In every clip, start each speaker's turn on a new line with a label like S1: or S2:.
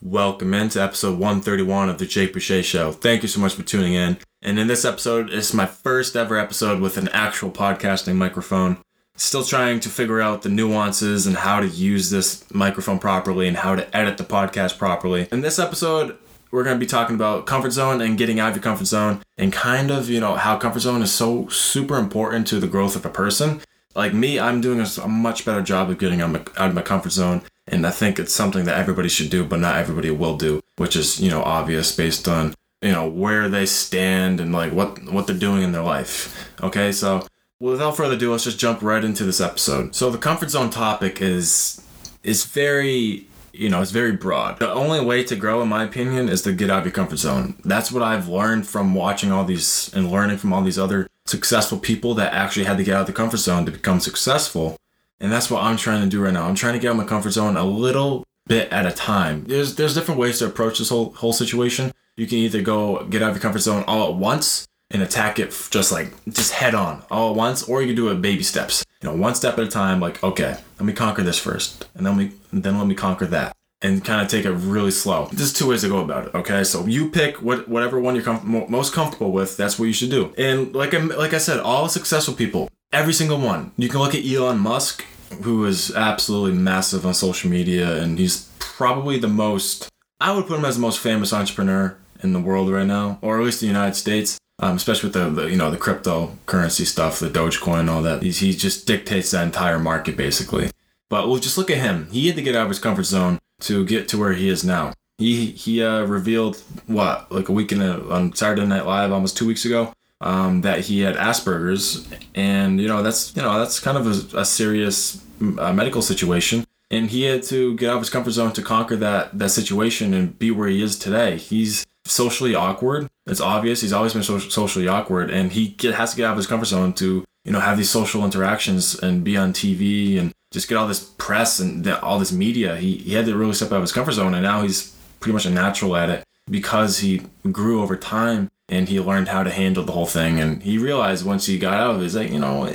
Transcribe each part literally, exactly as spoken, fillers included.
S1: Welcome into episode one thirty-one of the Jake Boucher Show. Thank you so much for tuning in. And in this episode, it's my first ever episode with an actual podcasting microphone. Still trying to figure out the nuances and how to use this microphone properly and how to edit the podcast properly. In this episode, we're going to be talking about comfort zone and getting out of your comfort zone and kind of, you know, how comfort zone is so super important to the growth of a person. Like me, I'm doing a, a much better job of getting out of, my, out of my comfort zone. And I think it's something that everybody should do, but not everybody will do, which is, you know, obvious based on, you know, where they stand and like what, what they're doing in their life. Okay, so without further ado, let's just jump right into this episode. So the comfort zone topic is is very, you know, it's very broad. The only way to grow, in my opinion, is to get out of your comfort zone. That's what I've learned from watching all these and learning from all these other successful people that actually had to get out of the comfort zone to become successful. And that's what I'm trying to do right now. I'm trying to get out of my comfort zone a little bit at a time. There's there's different ways to approach this whole whole situation. You can either go get out of your comfort zone all at once and attack it just like, just head on all at once, or you can do it baby steps. You know, one step at a time, like, okay, let me conquer this first, and then we then let me conquer that, and kind of take it really slow. There's two ways to go about it, okay? So you pick what whatever one you're com- most comfortable with, that's what you should do. And like I, like I said, all successful people, every single one. You can look at Elon Musk, who is absolutely massive on social media, and he's probably the most, I would put him as the most famous entrepreneur in the world right now, or at least the United States, um, especially with the, the, you know, the cryptocurrency stuff, the Dogecoin and all that. He's, he just dictates the entire market, basically. But we'll just look at him. He had to get out of his comfort zone to get to where he is now. He he uh, revealed, what, like a week in a, on Saturday Night Live, almost two weeks ago, Um, that he had Asperger's, and you know that's you know that's kind of a, a serious uh, medical situation, and he had to get out of his comfort zone to conquer that that situation and be where he is today. He's socially awkward. It's obvious. He's always been so- socially awkward, and he get, has to get out of his comfort zone to you know have these social interactions and be on T V and just get all this press and the, all this media. He he had to really step out of his comfort zone, and now he's pretty much a natural at it because he grew over time. And he learned how to handle the whole thing. And he realized once he got out of it, he's like, you know,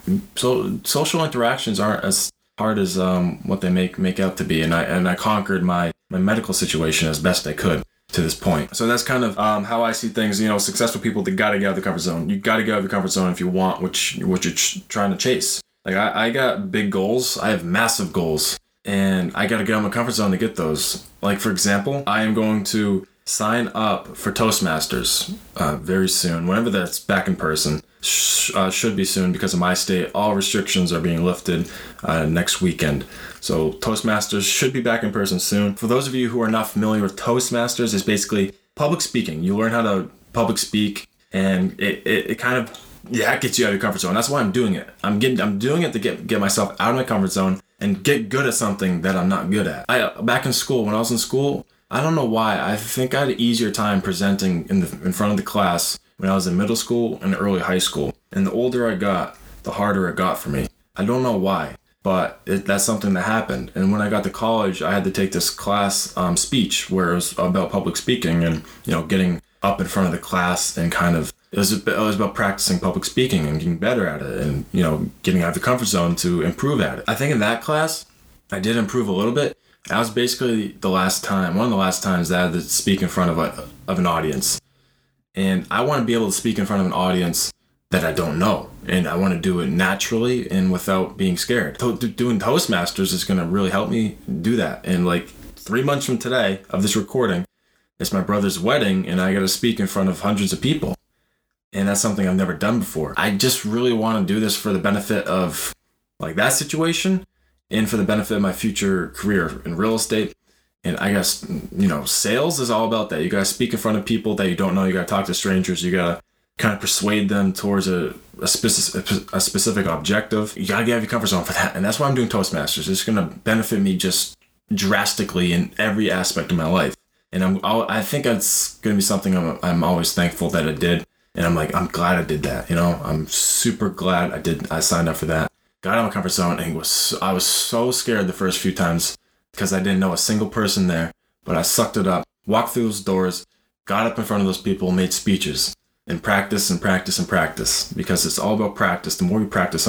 S1: so social interactions aren't as hard as um, what they make make out to be. And I and I conquered my, my medical situation as best I could to this point. So that's kind of um, how I see things. You know, successful people, they got to get out of the comfort zone. You got to get out of the comfort zone if you want what, you, what you're ch- trying to chase. Like I, I got big goals. I have massive goals. And I got to get out of my comfort zone to get those. Like, for example, I am going to sign up for Toastmasters uh, very soon, whenever that's back in person. Sh- uh, should be soon because of my state. All restrictions are being lifted uh, next weekend. So Toastmasters should be back in person soon. For those of you who are not familiar with Toastmasters, it's basically public speaking. You learn how to public speak, and it, it, it kind of yeah it gets you out of your comfort zone. That's why I'm doing it. I'm getting I'm doing it to get get myself out of my comfort zone and get good at something that I'm not good at. I back in school, when I was in school, I don't know why. I think I had an easier time presenting in the in front of the class when I was in middle school and early high school. And the older I got, the harder it got for me. I don't know why, but it, that's something that happened. And when I got to college, I had to take this class, um, speech, where it was about public speaking and, you know, getting up in front of the class and kind of, it was, it was about practicing public speaking and getting better at it and, you know, getting out of the comfort zone to improve at it. I think in that class, I did improve a little bit. That was basically the last time, one of the last times that I had to speak in front of a, of an audience. And I want to be able to speak in front of an audience that I don't know. And I want to do it naturally and without being scared. To- doing Toastmasters is going to really help me do that. And like three months from today of this recording, it's my brother's wedding and I got to speak in front of hundreds of people. And that's something I've never done before. I just really want to do this for the benefit of like that situation, and for the benefit of my future career in real estate. And I guess, you know, sales is all about that. You got to speak in front of people that you don't know. You got to talk to strangers. You got to kind of persuade them towards a, a, specific, a specific objective. You got to get out of your comfort zone for that. And that's why I'm doing Toastmasters. It's going to benefit me just drastically in every aspect of my life. And I'm, I think it's going to be something I'm, I'm always thankful that I did. And I'm like, I'm glad I did that. You know, I'm super glad I did. I signed up for that. Got out of my comfort zone, and it was I was so scared the first few times because I didn't know a single person there. But I sucked it up, walked through those doors, got up in front of those people, made speeches, and practice and practice and practice because it's all about practice. The more you practice something,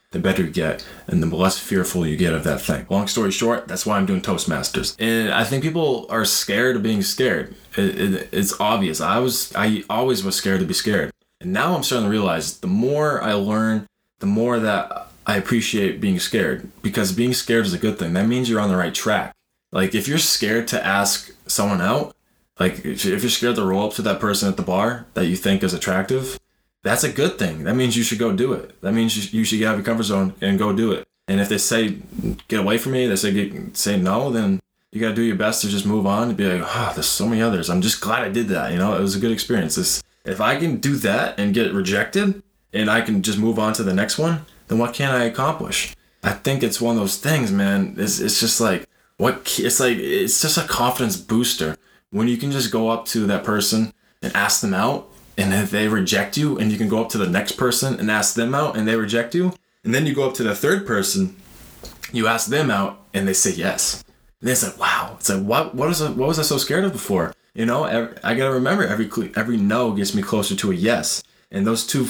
S1: the better you get and the less fearful you get of that thing. Long story short, that's why I'm doing Toastmasters. And I think people are scared of being scared. It, it, it's obvious. I was, I always was scared to be scared. And now I'm starting to realize the more I learn, the more that I appreciate being scared, because being scared is a good thing. That means you're on the right track. Like if you're scared to ask someone out, like if you're scared to roll up to that person at the bar that you think is attractive, that's a good thing. That means you should go do it. That means you should get out of your comfort zone and go do it. And if they say, get away from me, they say, get, say no, then you got to do your best to just move on and be like, oh, there's so many others. I'm just glad I did that. You know, it was a good experience. It's, if I can do that and get rejected and I can just move on to the next one, then what can I accomplish? I think it's one of those things, man. It's, it's just like, what, it's like, it's just a confidence booster when you can just go up to that person and ask them out, and if they reject you, and you can go up to the next person and ask them out and they reject you, and then you go up to the third person, you ask them out and they say yes. And it's like, wow, it's like, what, what was I, what was I so scared of before? You know, every, I got to remember every, every no gets me closer to a yes. And those two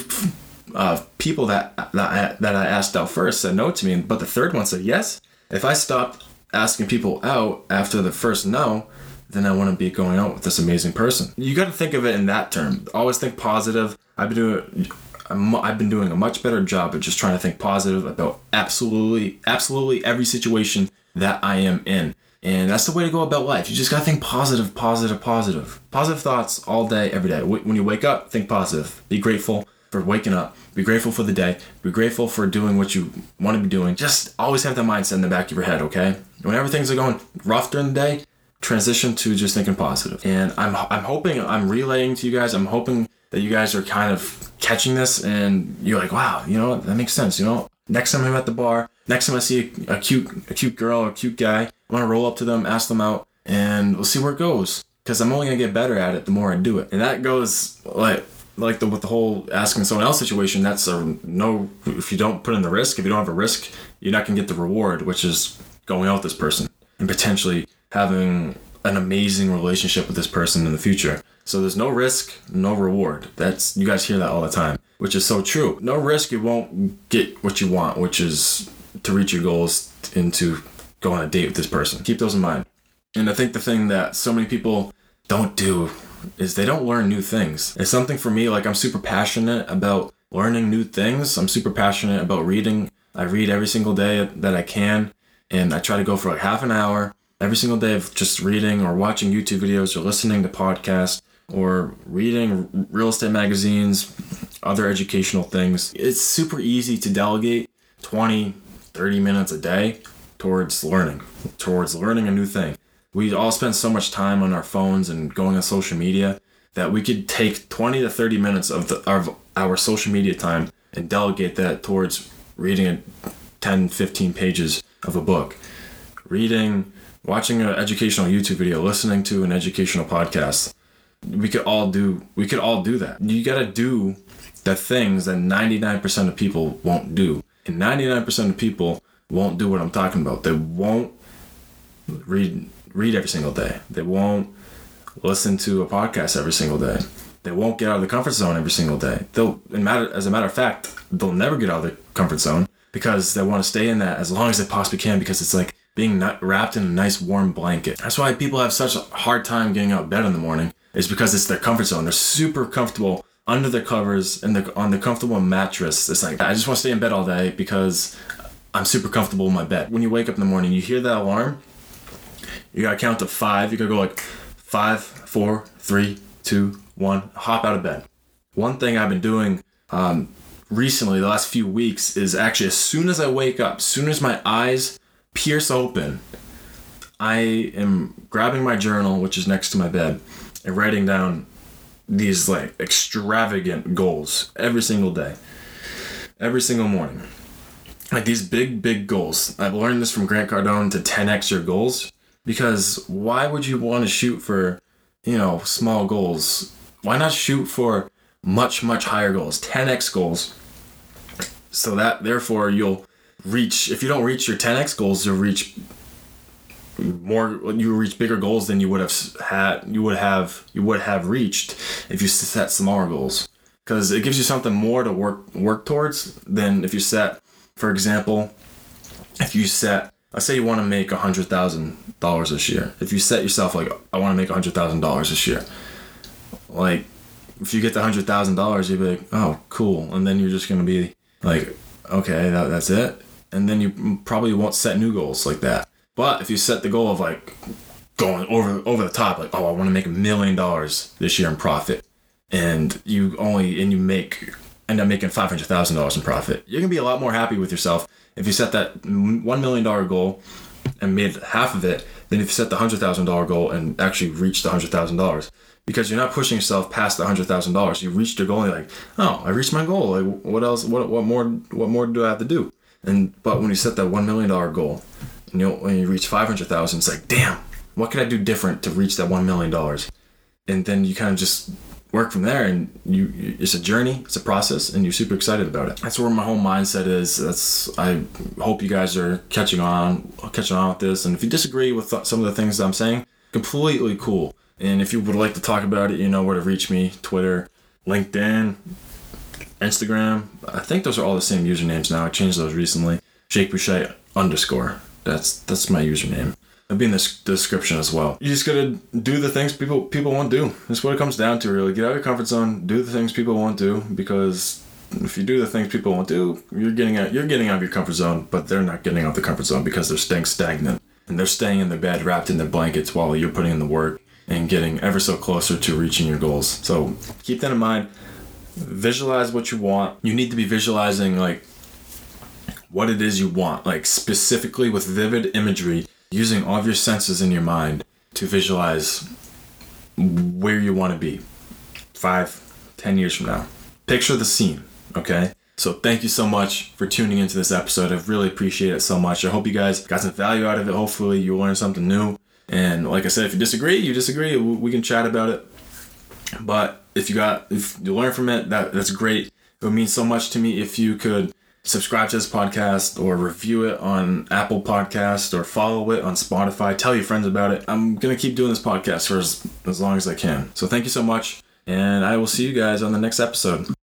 S1: uh, people that, that, I, that I asked out first said no to me, but the third one said yes. If I stopped asking people out after the first no, then I wouldn't be going out with this amazing person. You got to think of it in that term. Always think positive. I've been doing, I've been doing a much better job of just trying to think positive about absolutely, absolutely every situation that I am in. And that's the way to go about life. You just got to think positive, positive, positive. Positive thoughts all day, every day. When you wake up, think positive. Be grateful for waking up. Be grateful for the day. Be grateful for doing what you want to be doing. Just always have that mindset in the back of your head, okay? Whenever things are going rough during the day, transition to just thinking positive. And I'm I'm hoping, I'm relaying to you guys, I'm hoping that you guys are kind of catching this and you're like, wow, you know, that makes sense. You know, next time I'm at the bar, next time I see a, a cute a cute girl or a cute guy, I want to roll up to them, ask them out, and we'll see where it goes. Because I'm only going to get better at it the more I do it. And that goes like like the with the whole asking someone else situation. That's a no, if you don't put in the risk, if you don't have a risk, you're not going to get the reward, which is going out with this person and potentially having an amazing relationship with this person in the future. So there's no risk, no reward. That's, you guys hear that all the time, which is so true. No risk, you won't get what you want, which is to reach your goals and to go on a date with this person. Keep those in mind. And I think the thing that so many people don't do is they don't learn new things. It's something for me, like I'm super passionate about learning new things. I'm super passionate about reading. I read every single day that I can, and I try to go for like half an hour every single day of just reading or watching YouTube videos or listening to podcasts or reading real estate magazines, other educational things. It's super easy to delegate twenty, thirty minutes a day towards learning, towards learning a new thing. We all spend so much time on our phones and going on social media that we could take twenty to thirty minutes of, the, of our social media time and delegate that towards reading a ten, fifteen pages of a book. Reading, watching an educational YouTube video, listening to an educational podcast. We could all do, we could all do that. You got to do the things that ninety-nine percent of people won't do. And ninety-nine percent of people won't do what I'm talking about. They won't read read every single day. They won't listen to a podcast every single day. They won't get out of the comfort zone every single day. They'll, in matter, as a matter of fact, they'll never get out of the comfort zone because they want to stay in that as long as they possibly can, because it's like being not wrapped in a nice warm blanket. That's why people have such a hard time getting out of bed in the morning, is because it's their comfort zone. They're super comfortable under their covers and they're on the comfortable mattress. It's like, I just want to stay in bed all day because I'm super comfortable in my bed. When you wake up in the morning, you hear that alarm, you gotta count to five. You gotta go like five, four, three, two, one, hop out of bed. One thing I've been doing um, recently, the last few weeks, is actually as soon as I wake up, as soon as my eyes pierce open, I am grabbing my journal, which is next to my bed, and writing down these like extravagant goals every single day, every single morning. Like these big, big goals. I've learned this from Grant Cardone, to ten x your goals. Because why would you want to shoot for, you know, small goals? Why not shoot for much, much higher goals, ten x goals? So that, therefore, you'll reach, if you don't reach your ten x goals, you'll reach more, you reach bigger goals than you would have had, you would have, you would have reached if you set smaller goals. Because it gives you something more to work work towards than if you set For example, if you set, let's say you want to make one hundred thousand dollars this year. If you set yourself like, I want to make one hundred thousand dollars this year. Like, if you get the one hundred thousand dollars, you'd be like, oh, cool. And then you're just going to be like, okay, that, that's it. And then you probably won't set new goals like that. But if you set the goal of like going over over the top, like, oh, I want to make a million dollars this year in profit. And you only, and you make, end up making five hundred thousand dollars in profit. You're going to be a lot more happy with yourself if you set that one million dollars goal and made half of it, than if you set the one hundred thousand dollars goal and actually reached the one hundred thousand dollars. Because you're not pushing yourself past the one hundred thousand dollars. You reached your goal and you're like, oh, I reached my goal. Like, what else, what what more what more do I have to do? And but when you set that one million dollars goal, and you know, when you reach five hundred thousand dollars, it's like, damn, what could I do different to reach that one million dollars? And then you kind of just work from there, and you it's a journey, it's a process, and you're super excited about it. That's where my whole mindset is. That's I hope you guys are catching on catching on with this. And if you disagree with th- some of the things that I'm saying, completely cool. And if you would like to talk about it, you know where to reach me: Twitter, LinkedIn, Instagram. I think those are all the same usernames now. I changed those recently. Jake Boucher underscore. That's that's my username. It'll be in the description as well. You just gotta do the things people people won't do. That's what it comes down to, really. Get out of your comfort zone. Do the things people won't do, because if you do the things people won't do, you're getting out you're getting out of your comfort zone, but they're not getting out of the comfort zone because they're staying stagnant. And they're staying in their bed, wrapped in their blankets, while you're putting in the work and getting ever so closer to reaching your goals. So keep that in mind. Visualize what you want. You need to be visualizing like what it is you want, like specifically with vivid imagery, using all of your senses in your mind to visualize where you want to be five, ten years from now. Picture the scene, okay? So thank you so much for tuning into this episode. I really appreciate it so much. I hope you guys got some value out of it. Hopefully you learned something new. And like I said, if you disagree, you disagree. We can chat about it. But if you got, if you learn from it, that that's great. It would mean so much to me if you could subscribe to this podcast or review it on Apple Podcasts or follow it on Spotify. Tell your friends about it. I'm going to keep doing this podcast for as, as long as I can. So thank you so much. And I will see you guys on the next episode.